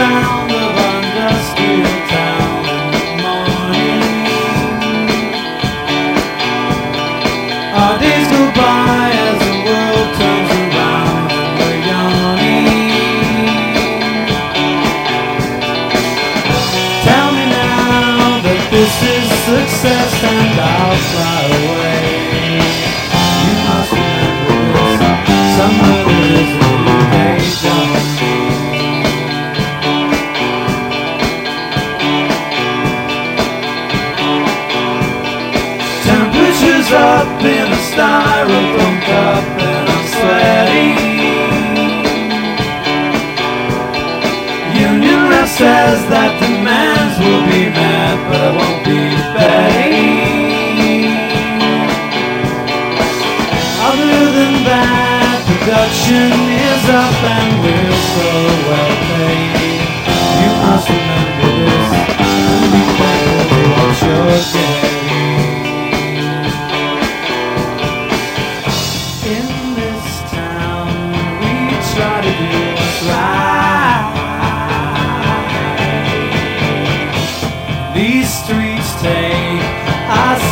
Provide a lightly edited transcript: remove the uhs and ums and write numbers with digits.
sound of industrial town in the morning. Our days go by as the world turns around and we're yawning. Tell me now that this is success and I'll fly away. You must remember this, somewhere there is a new page on me. Temperature's up in a styrofoam cup and I'm sweating. Union rep says that demands will be met, but I won't be betting. Other than that, production is up and we're so well paid. You must remember this and be thankful for what you're getting. In this town, we try to do what's right. These streets take us